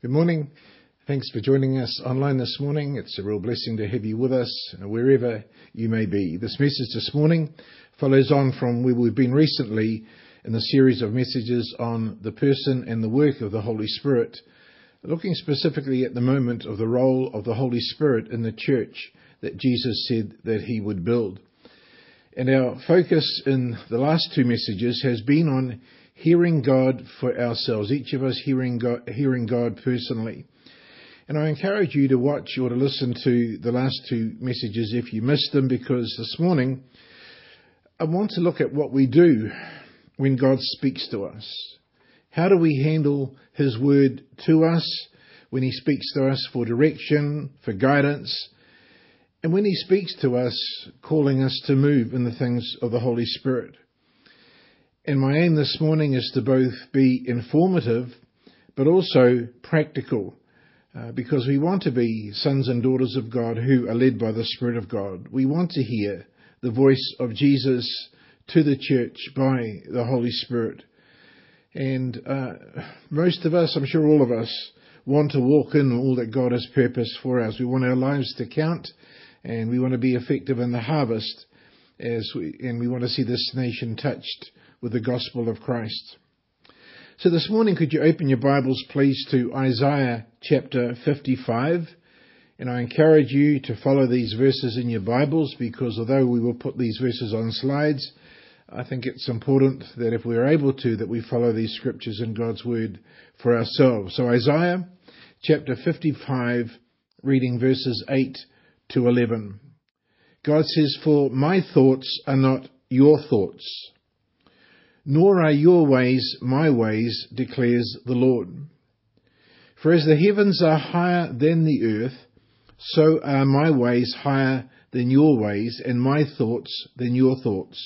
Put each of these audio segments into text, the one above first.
Good morning. Thanks for joining us online this morning. It's a real blessing to have you with us wherever you may be. This message this morning follows on from where we've been recently in the series of messages on the person and the work of the Holy Spirit, looking specifically at the moment of the role of the Holy Spirit in the church that Jesus said that he would build. And our focus in the last two messages has been on hearing God for ourselves, each of us hearing God personally. And I encourage you to watch or to listen to the last two messages if you missed them, because this morning I want to look at what we do when God speaks to us. How do we handle his word to us when he speaks to us for direction, for guidance, and when he speaks to us, calling us to move in the things of the Holy Spirit. And my aim this morning is to both be informative but also practical, because we want to be sons and daughters of God who are led by the Spirit of God. We want to hear the voice of Jesus to the church by the Holy Spirit. And most of us, I'm sure all of us, want to walk in all that God has purposed for us. We want our lives to count, and we want to be effective in the harvest, and we want to see this nation touched with the gospel of Christ. So this morning, could you open your Bibles, please, to Isaiah chapter 55? And I encourage you to follow these verses in your Bibles, because although we will put these verses on slides, I think it's important that if we're able to, that we follow these scriptures in God's word for ourselves. So Isaiah chapter 55, reading verses 8 to 11. God says, "For my thoughts are not your thoughts, nor are your ways my ways, declares the Lord. For as the heavens are higher than the earth, so are my ways higher than your ways, and my thoughts than your thoughts.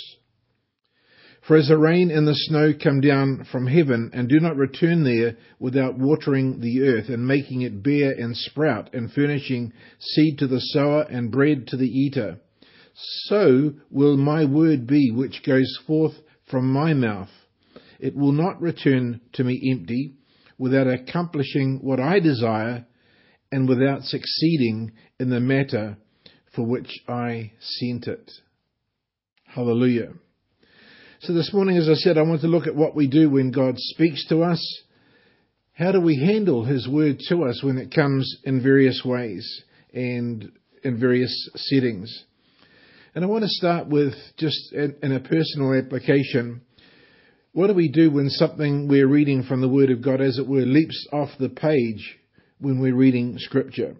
For as the rain and the snow come down from heaven, and do not return there without watering the earth, and making it bear and sprout, and furnishing seed to the sower and bread to the eater, so will my word be which goes forth from my mouth. It will not return to me empty, without accomplishing what I desire, and without succeeding in the matter for which I sent it." Hallelujah. So this morning, as I said, I want to look at what we do when God speaks to us. How do we handle his word to us when it comes in various ways and in various settings? And I want to start with just in a personal application. What do we do when something we're reading from the Word of God, as it were, leaps off the page when we're reading Scripture?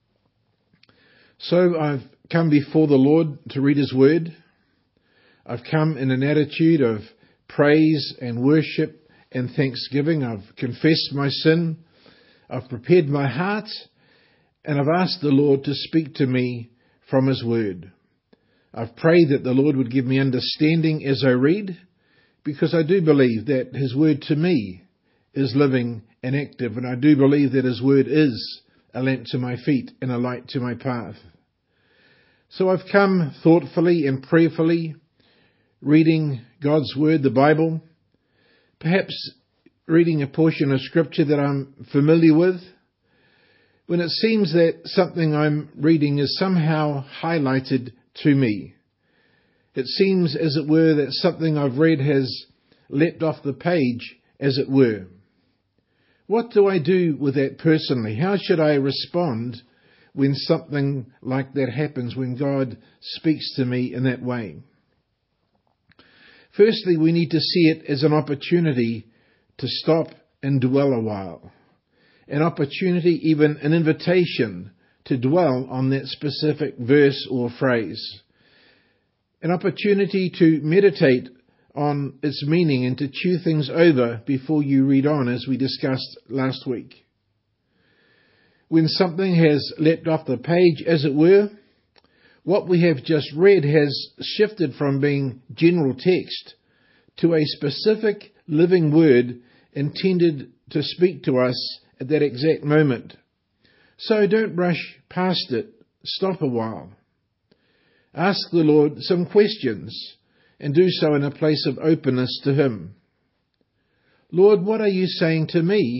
So I've come before the Lord to read his Word. I've come in an attitude of praise and worship and thanksgiving. I've confessed my sin. I've prepared my heart, and I've asked the Lord to speak to me from his Word. I've prayed that the Lord would give me understanding as I read, because I do believe that his word to me is living and active, and I do believe that his word is a lamp to my feet and a light to my path. So I've come thoughtfully and prayerfully, reading God's word, the Bible, perhaps reading a portion of scripture that I'm familiar with, when it seems that something I'm reading is somehow highlighted to me. It seems, as it were, that something I've read has leapt off the page, as it were. What do I do with that personally? How should I respond when something like that happens, when God speaks to me in that way? Firstly, we need to see it as an opportunity to stop and dwell a while. An opportunity, even an invitation, to dwell on that specific verse or phrase. An opportunity to meditate on its meaning and to chew things over before you read on, as we discussed last week. When something has leapt off the page, as it were, what we have just read has shifted from being general text to a specific living word intended to speak to us at that exact moment. So don't rush past it. Stop a while. Ask the Lord some questions, and do so in a place of openness to him. Lord, what are you saying to me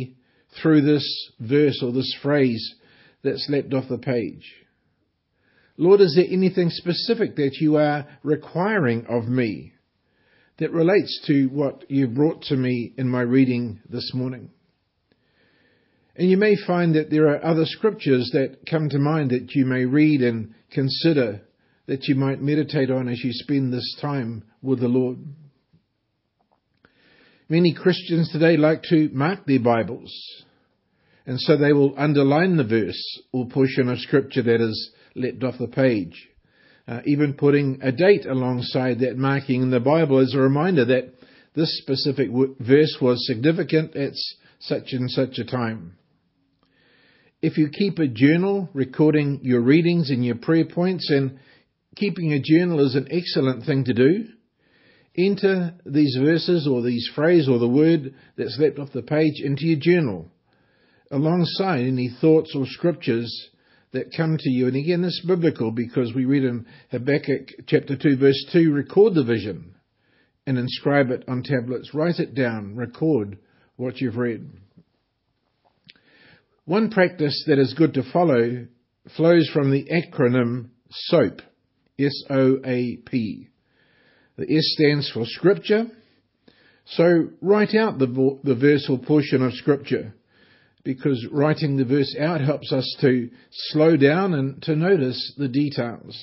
through this verse or this phrase that's leapt off the page? Lord, is there anything specific that you are requiring of me that relates to what you've brought to me in my reading this morning? And you may find that there are other scriptures that come to mind that you may read and consider, that you might meditate on as you spend this time with the Lord. Many Christians today like to mark their Bibles, and so they will underline the verse or portion of scripture that is leapt off the page. Even putting a date alongside that marking in the Bible as a reminder that this specific verse was significant at such and such a time. If you keep a journal recording your readings and your prayer points, and keeping a journal is an excellent thing to do, enter these verses or these phrases or the word that's leapt off the page into your journal, alongside any thoughts or scriptures that come to you. And again, this is biblical because we read in Habakkuk chapter 2 verse 2, record the vision and inscribe it on tablets. Write it down, record what you've read. One practice that is good to follow flows from the acronym SOAP, S-O-A-P. The S stands for Scripture. So write out the verse or portion of Scripture, because writing the verse out helps us to slow down and to notice the details.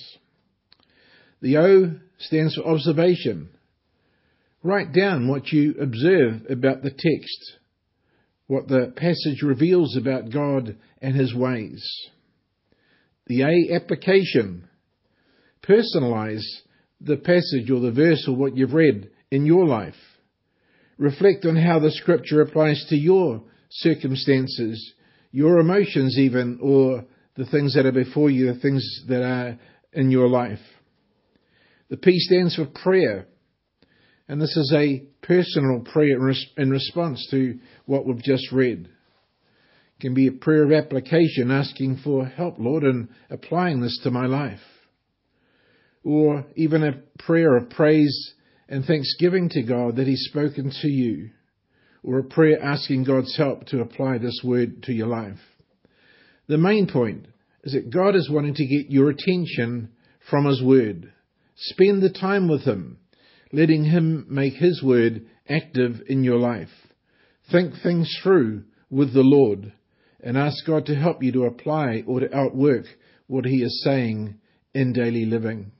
The O stands for observation. Write down what you observe about the text, what the passage reveals about God and His ways. The A, application. Personalize the passage or the verse or what you've read in your life. Reflect on how the Scripture applies to your circumstances, your emotions even, or the things that are before you, the things that are in your life. The P stands for prayer. And this is a personal prayer in response to what we've just read. It can be a prayer of application, asking for help, Lord, in applying this to my life. Or even a prayer of praise and thanksgiving to God that He's spoken to you. Or a prayer asking God's help to apply this word to your life. The main point is that God is wanting to get your attention from His word. Spend the time with Him, letting Him make His word active in your life. Think things through with the Lord and ask God to help you to apply or to outwork what He is saying in daily living.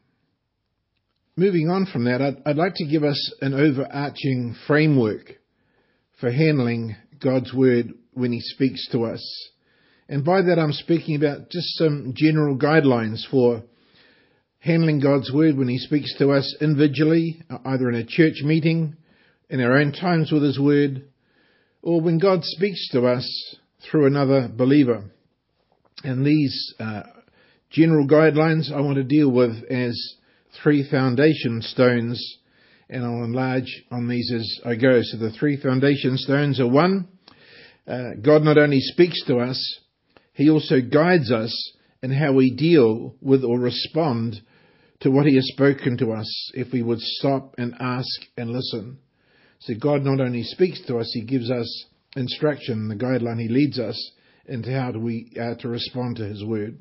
Moving on from that, I'd like to give us an overarching framework for handling God's word when He speaks to us. And by that I'm speaking about just some general guidelines for handling God's word when He speaks to us individually, either in a church meeting, in our own times with His word, or when God speaks to us through another believer. And these general guidelines I want to deal with as 3 foundation stones, and I'll enlarge on these as I go. So the 3 foundation stones are 1, God not only speaks to us, He also guides us in how we deal with or respond to what He has spoken to us, if we would stop and ask and listen. So God not only speaks to us, He gives us instruction, the guideline. He leads us into how we to respond to His word.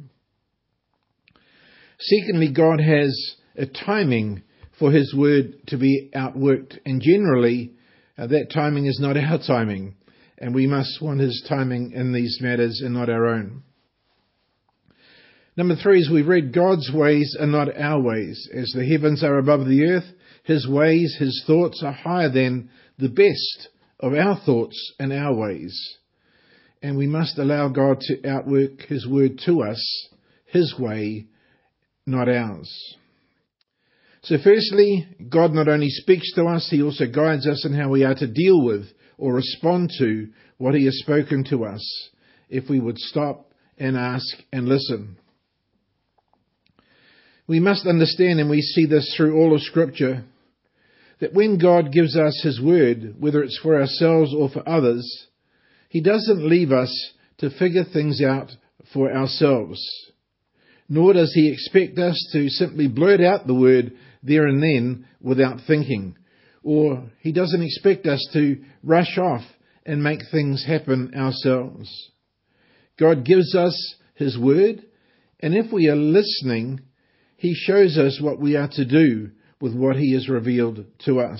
Secondly, God has a timing for His word to be outworked, and generally that timing is not our timing, and we must want His timing in these matters and not our own. Number 3 is we've read God's ways are not our ways. As the heavens are above the earth, His ways, His thoughts are higher than the best of our thoughts and our ways. And we must allow God to outwork His word to us, His way, not ours. So firstly, God not only speaks to us, He also guides us in how we are to deal with or respond to what He has spoken to us, if we would stop and ask and listen. We must understand, and we see this through all of Scripture, that when God gives us His word, whether it's for ourselves or for others, He doesn't leave us to figure things out for ourselves. Nor does He expect us to simply blurt out the word there and then without thinking. Or He doesn't expect us to rush off and make things happen ourselves. God gives us His word, and if we are listening, He shows us what we are to do with what He has revealed to us.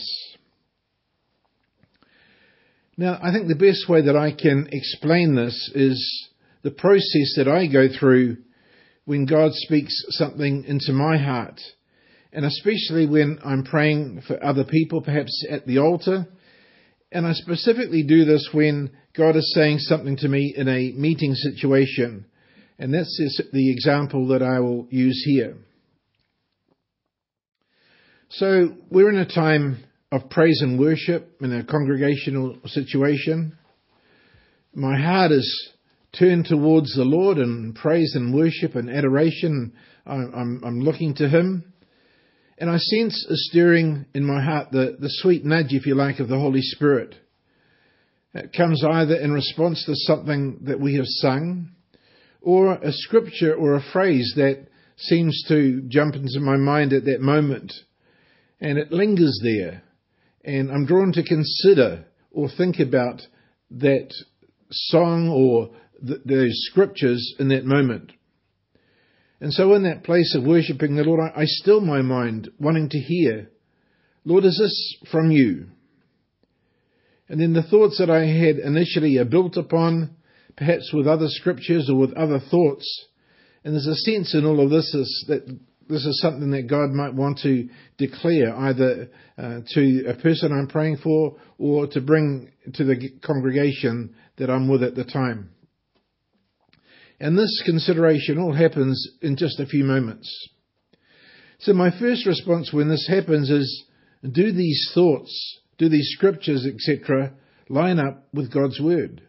Now, I think the best way that I can explain this is the process that I go through when God speaks something into my heart, and especially when I'm praying for other people, perhaps at the altar. And I specifically do this when God is saying something to me in a meeting situation, and that's the example that I will use here. So we're in a time of praise and worship in a congregational situation. My heart is turned towards the Lord in praise and worship and adoration. I'm looking to Him. And I sense a stirring in my heart, the sweet nudge, if you like, of the Holy Spirit. It comes either in response to something that we have sung, or a scripture or a phrase that seems to jump into my mind at that moment. And it lingers there. And I'm drawn to consider or think about that song or those scriptures in that moment. And so in that place of worshipping the Lord, I still my mind, wanting to hear, Lord, is this from you? And then the thoughts that I had initially are built upon, perhaps with other scriptures or with other thoughts. And there's a sense in all of this that this is something that God might want to declare either to a person I'm praying for or to bring to the congregation that I'm with at the time. And this consideration all happens in just a few moments. So my first response when this happens is, do these thoughts, do these scriptures, etc., line up with God's word?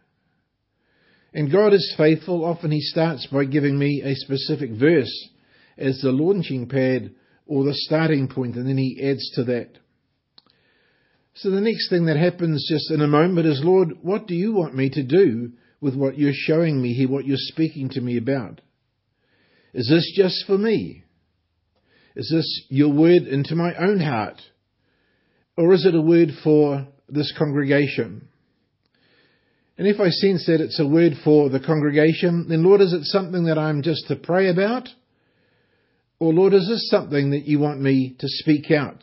And God is faithful. Often He starts by giving me a specific verse as the launching pad or the starting point, and then He adds to that. So the next thing that happens just in a moment is, Lord, what do you want me to do with what you're showing me here, what you're speaking to me about? Is this just for me? Is this your word into my own heart? Or is it a word for this congregation? And if I sense that it's a word for the congregation, then Lord, is it something that I'm just to pray about? Or Lord, is this something that you want me to speak out?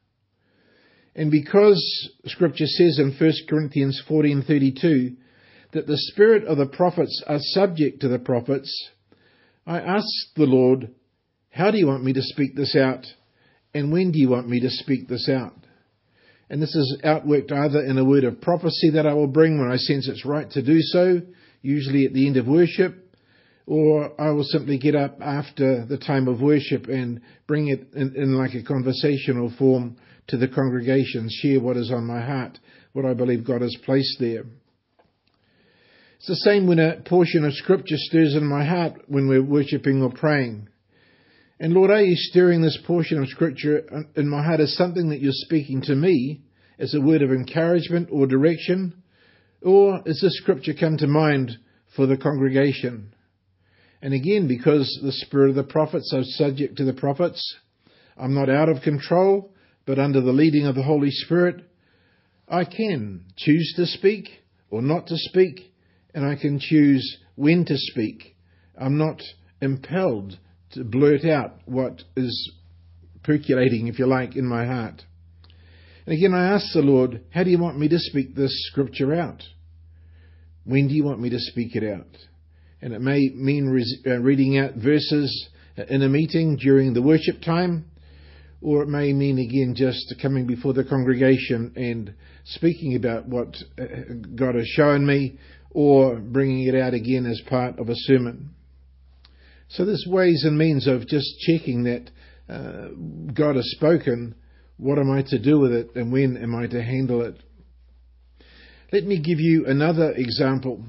And because Scripture says in 1 Corinthians 14:32 that the spirit of the prophets are subject to the prophets, I ask the Lord, how do you want me to speak this out? And when do you want me to speak this out? And this is outworked either in a word of prophecy that I will bring when I sense it's right to do so, usually at the end of worship, or I will simply get up after the time of worship and bring it in like a conversational form to the congregation, share what is on my heart, what I believe God has placed there. It's the same when a portion of Scripture stirs in my heart when we're worshipping or praying. And Lord, are you stirring this portion of Scripture in my heart as something that you're speaking to me as a word of encouragement or direction? Or is this Scripture come to mind for the congregation? And again, because the spirit of the prophets are subject to the prophets, I'm not out of control, but under the leading of the Holy Spirit, I can choose to speak or not to speak, and I can choose when to speak. I'm not impelled to blurt out what is percolating, if you like, in my heart. And again, I ask the Lord, how do you want me to speak this scripture out? When do you want me to speak it out? And it may mean reading out verses in a meeting during the worship time, or it may mean, again, just coming before the congregation and speaking about what God has shown me, or bringing it out again as part of a sermon. So there's ways and means of just checking that God has spoken. What am I to do with it, and when am I to handle it? Let me give you another example.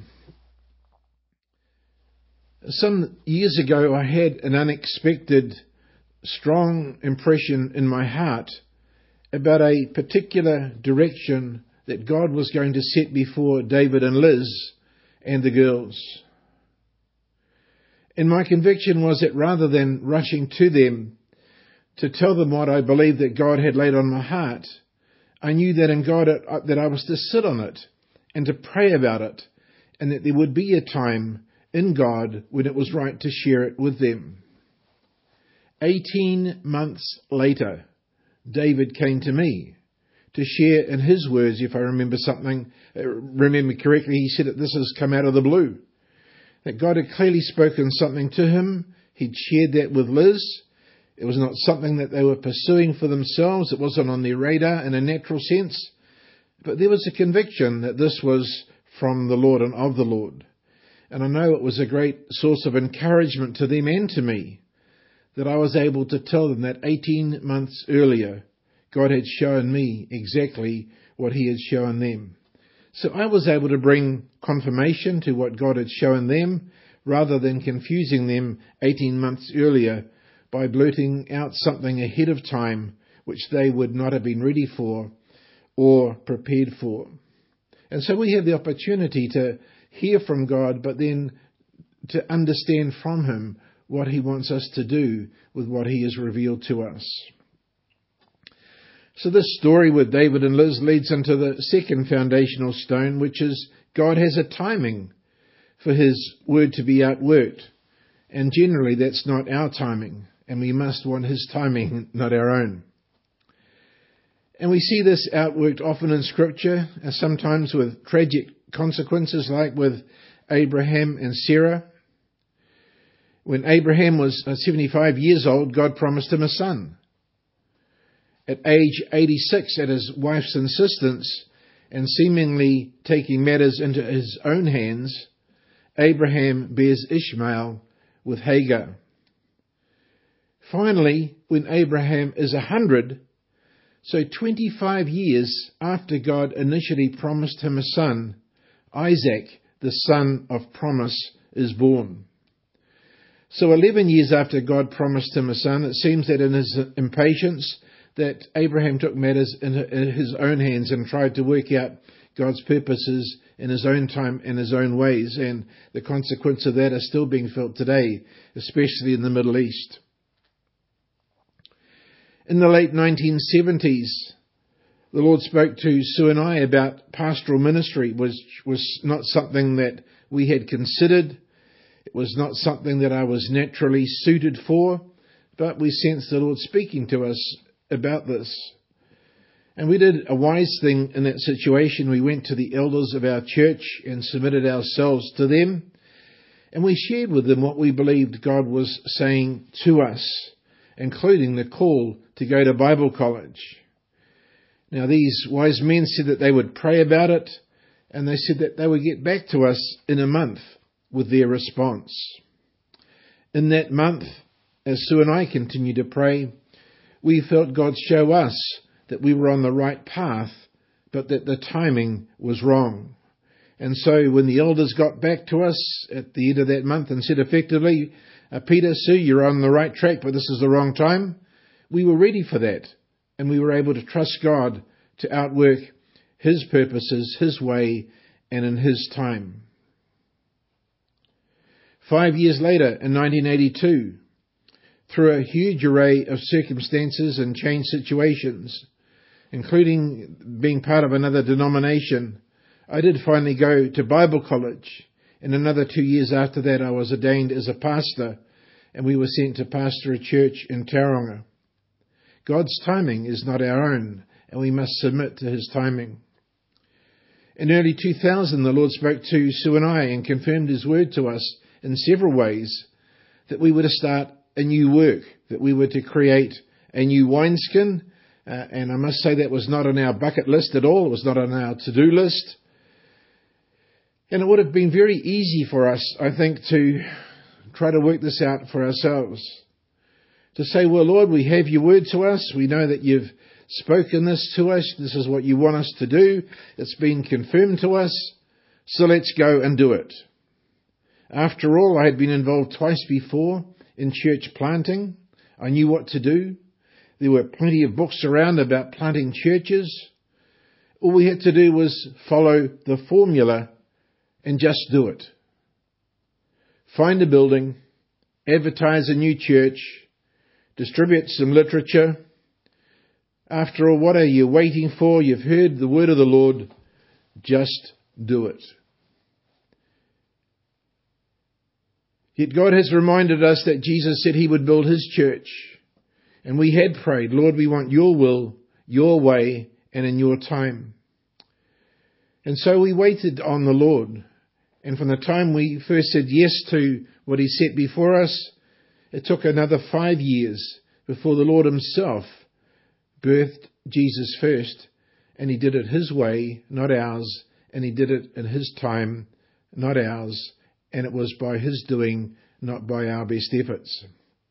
Some years ago, I had an unexpected, strong impression in my heart about a particular direction that God was going to set before David and Liz and the girls. And my conviction was that rather than rushing to them to tell them what I believed that God had laid on my heart, I knew that in God that I was to sit on it and to pray about it, and that there would be a time in God when it was right to share it with them. 18 months later, David came to me to share in his words, if I remember correctly, he said that this has come out of the blue. That God had clearly spoken something to him. He'd shared that with Liz. It was not something that they were pursuing for themselves. It wasn't on their radar in a natural sense. But there was a conviction that this was from the Lord and of the Lord. And I know it was a great source of encouragement to them and to me that I was able to tell them that 18 months earlier, God had shown me exactly what he had shown them. So I was able to bring confirmation to what God had shown them rather than confusing them 18 months earlier by blurting out something ahead of time which they would not have been ready for or prepared for. And so we have the opportunity to hear from God, but then to understand from him what he wants us to do with what he has revealed to us. So this story with David and Liz leads into the second foundational stone, which is God has a timing for his word to be outworked. And generally that's not our timing, and we must want his timing, not our own. And we see this outworked often in Scripture, sometimes with tragic consequences, like with Abraham and Sarah. When Abraham was 75 years old, God promised him a son. At age 86, at his wife's insistence, and seemingly taking matters into his own hands, Abraham bears Ishmael with Hagar. Finally, when Abraham is 100, so 25 years after God initially promised him a son, Isaac, the son of promise, is born. So 11 years after God promised him a son, it seems that in his impatience, that Abraham took matters in his own hands and tried to work out God's purposes in his own time and his own ways. And the consequence of that is still being felt today, especially in the Middle East. In the late 1970s, the Lord spoke to Sue and I about pastoral ministry, which was not something that we had considered. It was not something that I was naturally suited for, but we sensed the Lord speaking to us about this. And we did a wise thing in that situation. We went to the elders of our church and submitted ourselves to them. And we shared with them what we believed God was saying to us, including the call to go to Bible college. Now, these wise men said that they would pray about it, and they said that they would get back to us in a month with their response. In that month, as Sue and I continued to pray, we felt God show us that we were on the right path, but that the timing was wrong. And so when the elders got back to us at the end of that month and said effectively, Peter, Sue, you're on the right track, but this is the wrong time, we were ready for that. And we were able to trust God to outwork his purposes, his way, and in his time. 5 years later, in 1982, through a huge array of circumstances and changed situations, including being part of another denomination, I did finally go to Bible college. And another 2 years after that, I was ordained as a pastor, and we were sent to pastor a church in Tauranga. God's timing is not our own, and we must submit to his timing. In early 2000, the Lord spoke to Sue and I and confirmed his word to us in several ways, that we were to start a new work, that we were to create a new wineskin. And I must say that was not on our bucket list at all. It was not on our to-do list. And it would have been very easy for us, I think, to try to work this out for ourselves. To say, well, Lord, we have your word to us. We know that you've spoken this to us. This is what you want us to do. It's been confirmed to us. So let's go and do it. After all, I had been involved twice before in church planting. I knew what to do. There were plenty of books around about planting churches. All we had to do was follow the formula and just do it. Find a building, advertise a new church, distribute some literature. After all, what are you waiting for? You've heard the word of the Lord. Just do it. Yet God has reminded us that Jesus said he would build his church. And we had prayed, Lord, we want your will, your way, and in your time. And so we waited on the Lord. And from the time we first said yes to what he set before us, it took another 5 years before the Lord himself birthed Jesus first. And he did it his way, not ours. And he did it in his time, not ours. And it was by his doing, not by our best efforts.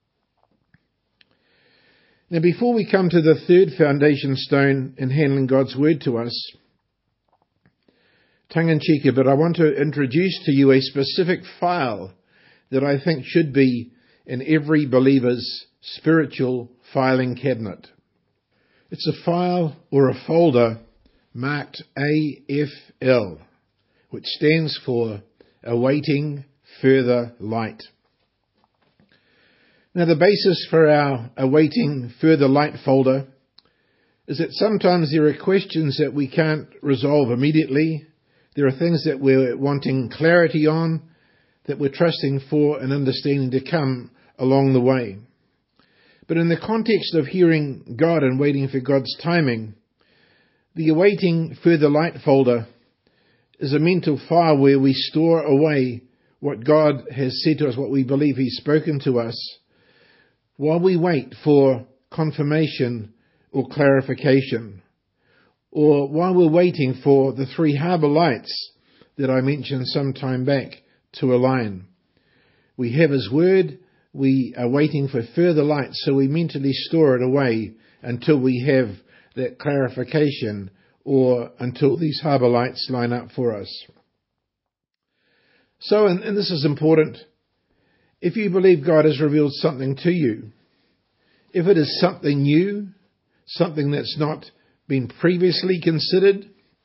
Now, before we come to the third foundation stone in handling God's word to us, tongue-in-cheek, but I want to introduce to you a specific file that I think should be in every believer's spiritual filing cabinet. It's a file or a folder marked AFL, which stands for Awaiting Further Light. Now, the basis for our Awaiting Further Light folder is that sometimes there are questions that we can't resolve immediately. There are things that we're wanting clarity on, that we're trusting for and understanding to come along the way. But in the context of hearing God and waiting for God's timing, the Awaiting Further Light folder is a mental file where we store away what God has said to us, what we believe he's spoken to us, while we wait for confirmation or clarification, or while we're waiting for the 3 harbour lights that I mentioned some time back to align. We have his word, we are waiting for further light, so we mentally store it away until we have that clarification or until these harbour lights line up for us. So, and this is important, if you believe God has revealed something to you, if it is something new, something that's not been previously considered,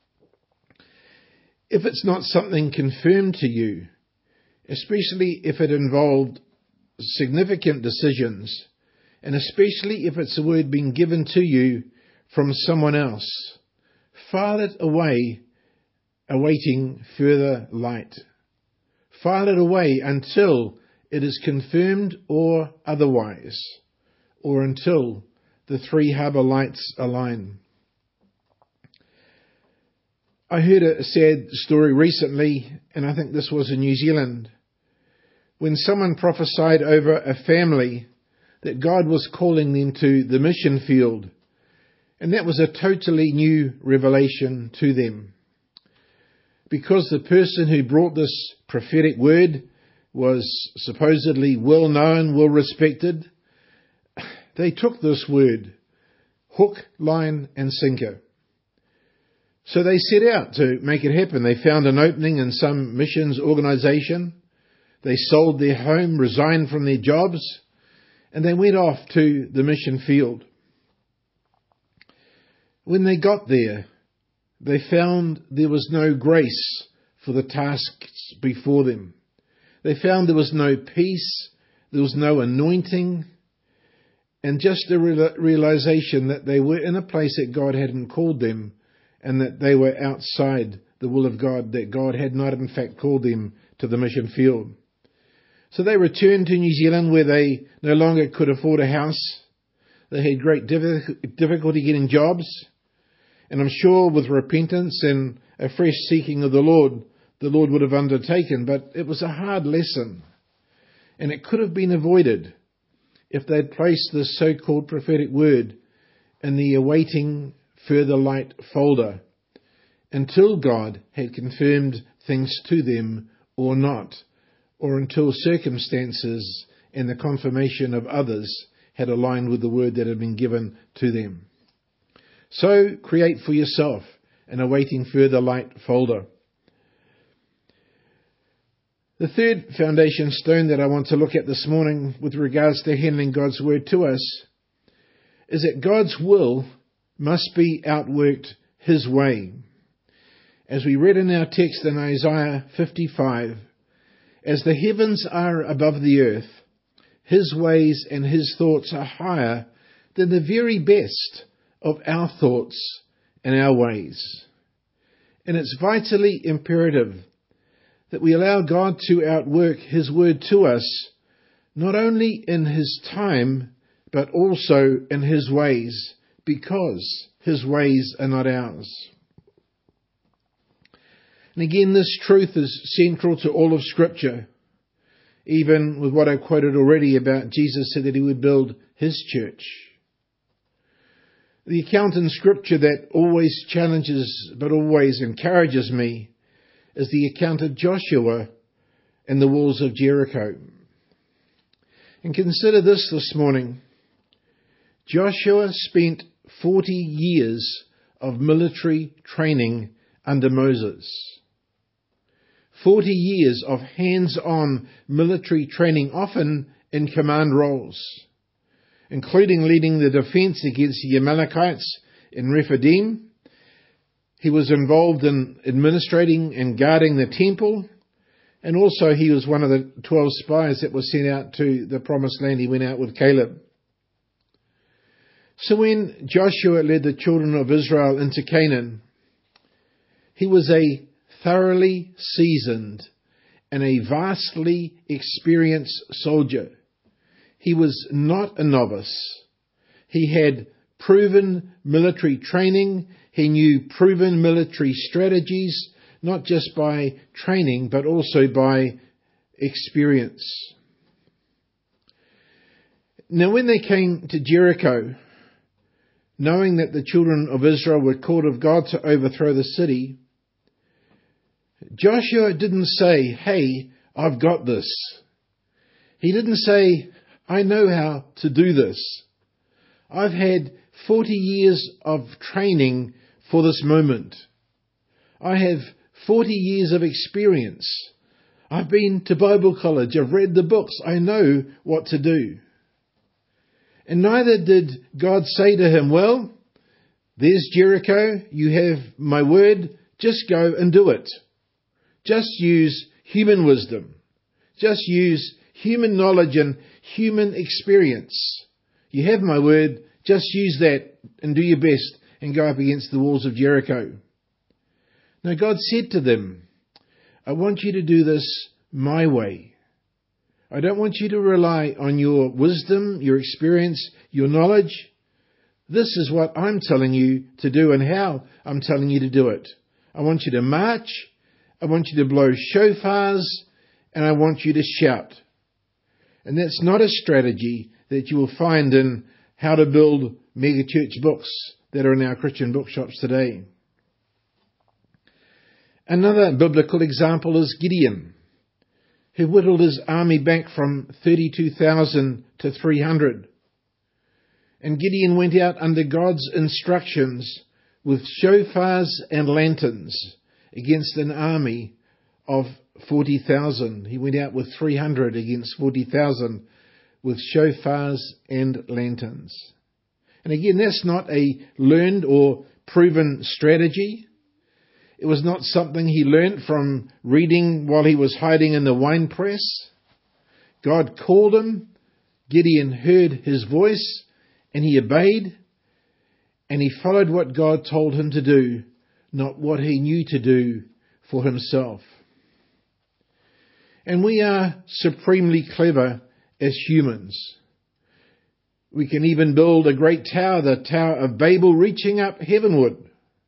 if it's not something confirmed to you, especially if it involved significant decisions, and especially if it's a word being given to you from someone else, file it away, awaiting further light. File it away until it is confirmed or otherwise, or until the 3 harbour lights align. I heard a sad story recently, and I think this was in New Zealand, when someone prophesied over a family that God was calling them to the mission field, and that was a totally new revelation to them. Because the person who brought this prophetic word was supposedly well known, well respected, they took this word, hook, line and sinker. So they set out to make it happen. They found an opening in some missions organisation. They sold their home, resigned from their jobs, and they went off to the mission field. When they got there, they found there was no grace for the tasks before them. They found there was no peace, there was no anointing, and just a realization that they were in a place that God hadn't called them, and that they were outside the will of God, that God had not in fact called them to the mission field. So they returned to New Zealand, where they no longer could afford a house. They had great difficulty getting jobs. And I'm sure with repentance and a fresh seeking of the Lord would have undertaken. But it was a hard lesson. And it could have been avoided if they'd placed this so-called prophetic word in the awaiting further light folder until God had confirmed things to them or not, or until circumstances and the confirmation of others had aligned with the word that had been given to them. So create for yourself an awaiting further light folder. The third foundation stone that I want to look at this morning with regards to handling God's word to us is that God's will must be outworked his way. As we read in our text in Isaiah 55, as the heavens are above the earth, his ways and his thoughts are higher than the very best of our thoughts and our ways. And it's vitally imperative that we allow God to outwork His word to us, not only in His time, but also in His ways, because His ways are not ours. And again, this truth is central to all of Scripture, even with what I quoted already about Jesus said that He would build His church. The account in Scripture that always challenges but always encourages me is the account of Joshua and the walls of Jericho. And consider this morning. Joshua spent 40 years of military training under Moses. 40 years of hands-on military training, often in command roles, including leading the defense against the Amalekites in Rephidim. He was involved in administrating and guarding the temple, and also he was one of the 12 spies that were sent out to the promised land. He went out with Caleb. So when Joshua led the children of Israel into Canaan, he was a thoroughly seasoned and a vastly experienced soldier. He was not a novice. He had proven military training. He knew proven military strategies, not just by training, but also by experience. Now, when they came to Jericho, knowing that the children of Israel were called of God to overthrow the city, Joshua didn't say, "Hey, I've got this." He didn't say, "I know how to do this. I've had 40 years of training for this moment. I have 40 years of experience. I've been to Bible college. I've read the books. I know what to do." And neither did God say to him, "Well, there's Jericho. You have my word. Just go and do it. Just use human wisdom. Just use human knowledge and human experience. You have my word. Just use that and do your best and go up against the walls of Jericho." Now God said to them, "I want you to do this my way. I don't want you to rely on your wisdom, your experience, your knowledge. This is what I'm telling you to do and how I'm telling you to do it. I want you to march. I want you to blow shofars, and I want you to shout." And that's not a strategy that you will find in how to build megachurch books that are in our Christian bookshops today. Another biblical example is Gideon, who whittled his army back from 32,000 to 300. And Gideon went out under God's instructions with shofars and lanterns against an army of 40,000. He went out with 300 against 40,000 with shofars and lanterns. And again, that's not a learned or proven strategy. It was not something he learnt from reading while he was hiding in the wine press. God called him. Gideon heard his voice and he obeyed. And he followed what God told him to do, not what he knew to do for himself. And we are supremely clever as humans. We can even build a great tower, the Tower of Babel, reaching up heavenward.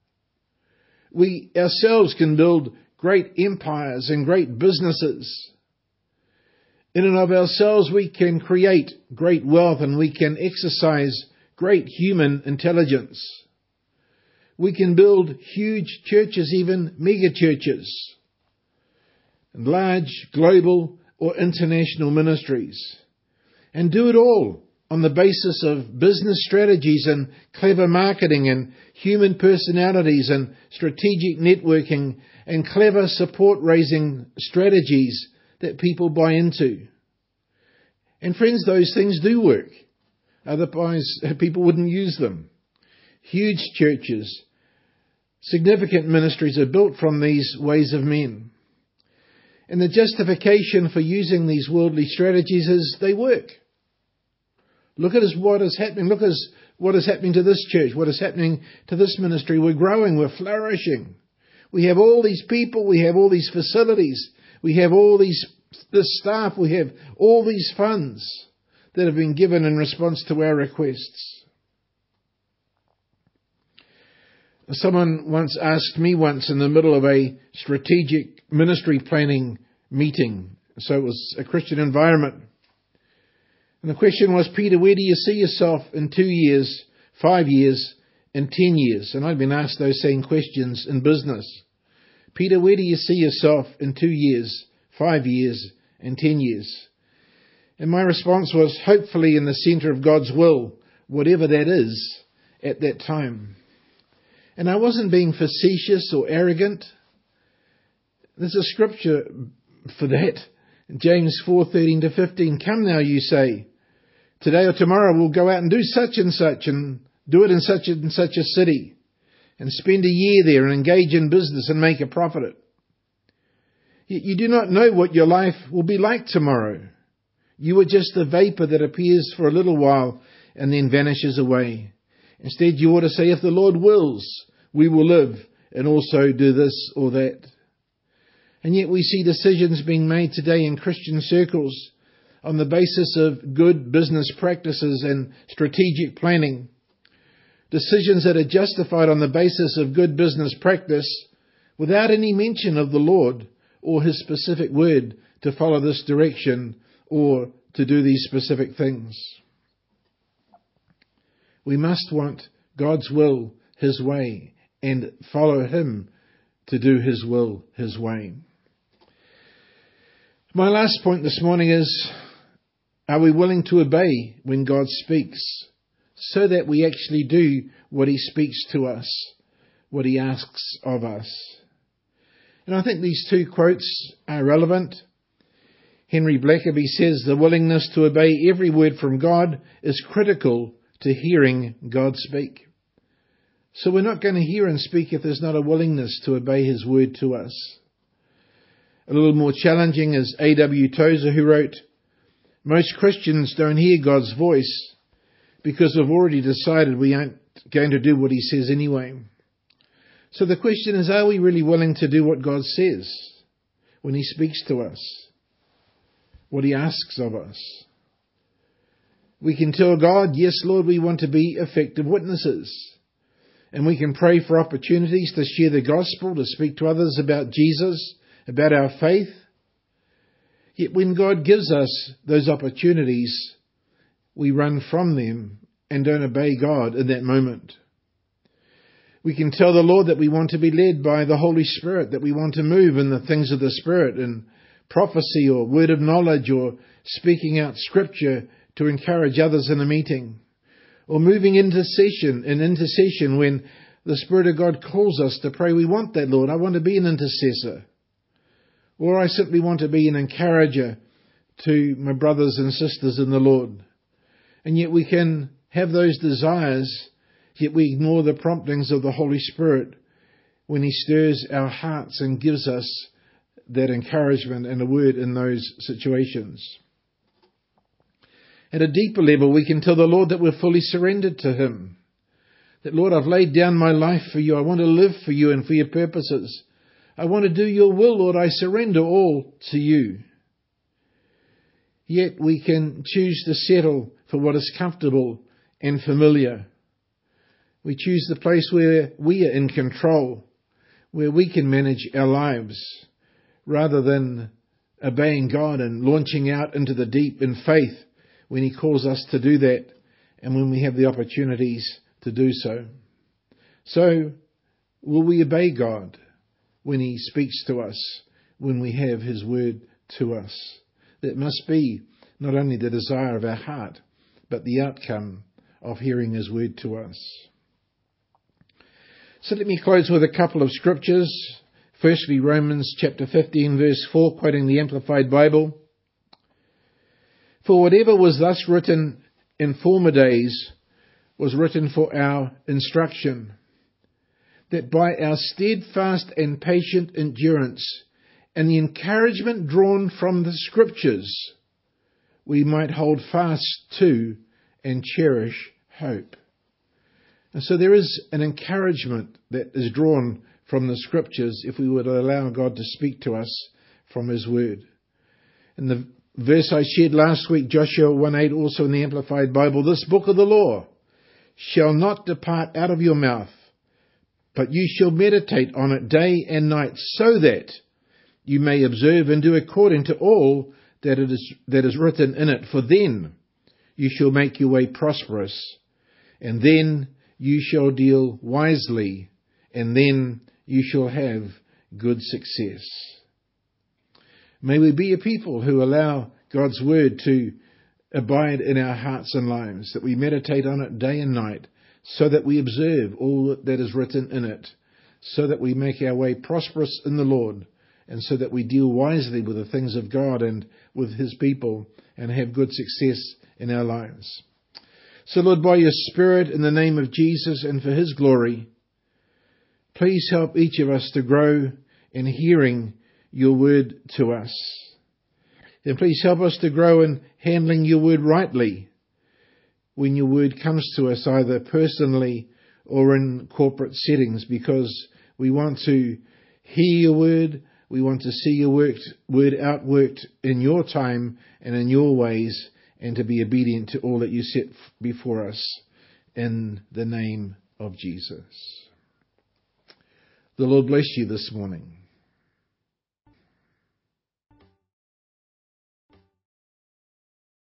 We ourselves can build great empires and great businesses. In and of ourselves, we can create great wealth and we can exercise great human intelligence. We can build huge churches, even mega churches, and large global or international ministries, and do it all on the basis of business strategies and clever marketing and human personalities and strategic networking and clever support-raising strategies that people buy into. And friends, those things do work. Otherwise, people wouldn't use them. Huge churches, significant ministries are built from these ways of men. And the justification for using these worldly strategies is they work. Look at what is happening. Look at what is happening to this church, what is happening to this ministry. We're growing, we're flourishing. We have all these people, we have all these facilities, we have all this staff, we have all these funds that have been given in response to our requests. Someone once asked me in the middle of a strategic ministry planning meeting, so it was a Christian environment. And the question was, Peter, where do you see yourself in 2 years, 5 years, and 10 years? And I've been asked those same questions in business. Peter, where do you see yourself in 2 years, 5 years, and 10 years? And my response was, hopefully in the centre of God's will, whatever that is at that time. And I wasn't being facetious or arrogant. There's a scripture for that. James 4:13-15. Come now, you say, today or tomorrow we'll go out and do such and do it in such and such a city, and spend a year there and engage in business and make a profit. Yet you do not know what your life will be like tomorrow. You are just a vapor that appears for a little while and then vanishes away. Instead, you ought to say, if the Lord wills, we will live and also do this or that. And yet we see decisions being made today in Christian circles on the basis of good business practices and strategic planning. Decisions that are justified on the basis of good business practice without any mention of the Lord or His specific word to follow this direction or to do these specific things. We must want God's will, His way, and follow Him to do His will, His way. My last point this morning is, are we willing to obey when God speaks so that we actually do what He speaks to us, what He asks of us? And I think these two quotes are relevant. Henry Blackaby says the willingness to obey every word from God is critical to hearing God speak. So we're not going to hear and speak if there's not a willingness to obey His word to us. A little more challenging is A.W. Tozer, who wrote, most Christians don't hear God's voice because we've already decided we aren't going to do what He says anyway. So the question is, are we really willing to do what God says when He speaks to us, what He asks of us? We can tell God, yes, Lord, we want to be effective witnesses. And we can pray for opportunities to share the gospel, to speak to others about Jesus, about our faith. Yet when God gives us those opportunities, we run from them and don't obey God in that moment. We can tell the Lord that we want to be led by the Holy Spirit, that we want to move in the things of the Spirit, in prophecy or word of knowledge, or speaking out scripture to encourage others in a meeting, or moving in intercession when the Spirit of God calls us to pray. We want that, Lord. I want to be an intercessor. Or I simply want to be an encourager to my brothers and sisters in the Lord. And yet we can have those desires, yet we ignore the promptings of the Holy Spirit when He stirs our hearts and gives us that encouragement and a word in those situations. At a deeper level, we can tell the Lord that we're fully surrendered to Him. That, Lord, I've laid down my life for You. I want to live for You and for Your purposes. I want to do Your will, Lord. I surrender all to You. Yet we can choose to settle for what is comfortable and familiar. We choose the place where we are in control, where we can manage our lives, rather than obeying God and launching out into the deep in faith when He calls us to do that and when we have the opportunities to do so. So, will we obey God when He speaks to us, when we have His word to us? That must be not only the desire of our heart, but the outcome of hearing His word to us. So let me close with a couple of scriptures. Firstly, Romans chapter 15, verse 4, quoting the Amplified Bible. For whatever was thus written in former days was written for our instruction, that by our steadfast and patient endurance and the encouragement drawn from the Scriptures, we might hold fast to and cherish hope. And so there is an encouragement that is drawn from the Scriptures if we would allow God to speak to us from His Word. In the verse I shared last week, Joshua 1:8, also in the Amplified Bible, "This book of the law shall not depart out of your mouth, but you shall meditate on it day and night, so that you may observe and do according to all that is written in it. For then you shall make your way prosperous, and then you shall deal wisely, and then you shall have good success." May we be a people who allow God's Word to abide in our hearts and lives, that we meditate on it day and night, so that we observe all that is written in it, so that we make our way prosperous in the Lord, and so that we deal wisely with the things of God and with His people and have good success in our lives. So Lord, by your Spirit, in the name of Jesus and for His glory, please help each of us to grow in hearing your word to us. And please help us to grow in handling your word rightly when your word comes to us, either personally or in corporate settings, because we want to hear your word, we want to see your word outworked in your time and in your ways, and to be obedient to all that you set before us in the name of Jesus. The Lord bless you this morning.